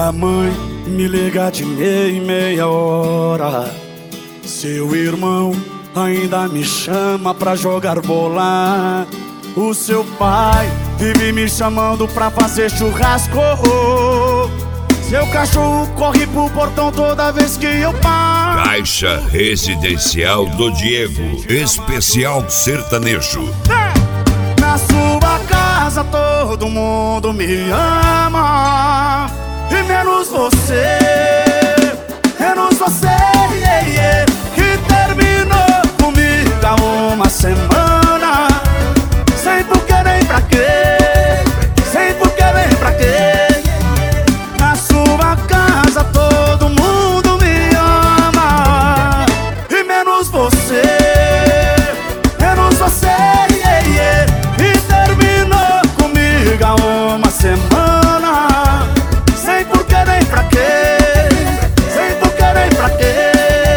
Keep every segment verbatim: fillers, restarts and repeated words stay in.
Sua mãe me liga de meia em meia hora. Seu irmão ainda me chama pra jogar bola. O seu pai vive me chamando pra fazer churrasco. Seu cachorro corre pro portão toda vez que eu passo. Caixa Residencial do Diego, especial sertanejo. Na sua casa todo mundo me ama, e menos você, menos você, yeah, yeah, que terminou comigo há uma semana. Sem porquê nem pra quê, sem porquê nem pra quê. Na sua casa todo mundo me ama, e menos você, menos você, yeah, yeah, que terminou comigo há uma semana. Sem porquê nem pra quê, sem porquê nem pra quê.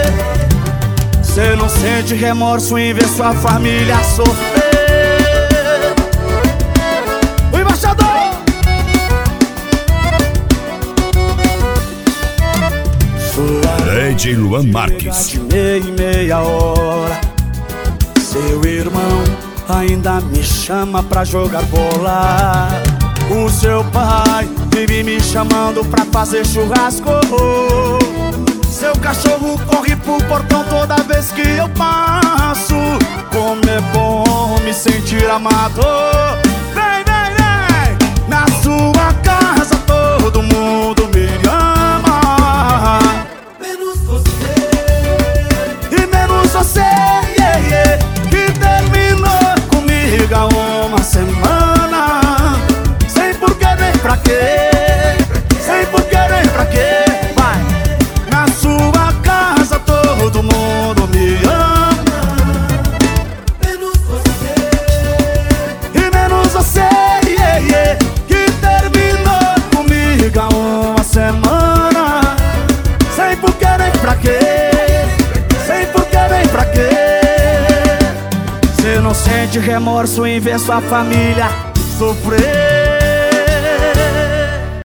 Cê não sente remorso em ver sua família sofrer. O embaixador! D J Luan Marques. De meia em meia hora. Seu irmão ainda me chama pra jogar bola. O seu pai vive me chamando pra fazer churrasco. Seu cachorro corre pro portão toda vez que eu passo. Como é bom me sentir amado. Vem, vem, vem! Na sua casa todo mundo me ama, Menos você, e menos você, yeah, yeah, que terminou comigo há uma semana. Sem porquê nem pra quê, sem porquê nem pra quê. Vai! Na sua casa todo mundo me ama, menos você, e menos você, yeah, yeah, que terminou comigo há uma semana. Sem porquê nem pra quê, sem porquê nem pra quê. Cê não sente remorso em ver sua família sofrer.